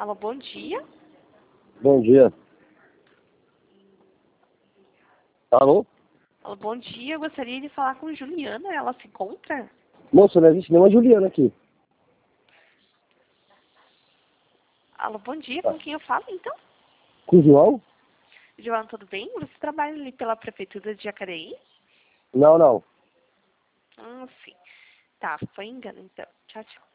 Alô, bom dia. Bom dia. Alô? Alô, bom dia. Eu gostaria de falar com Juliana. Ela se encontra? Moça, não existe nenhuma Juliana aqui. Alô, bom dia. Com quem eu falo, então? Com o João? Joana, tudo bem? Você trabalha ali pela Prefeitura de Jacareí? Não, não. Sim. Tá, foi engano, então. Tchau, tchau.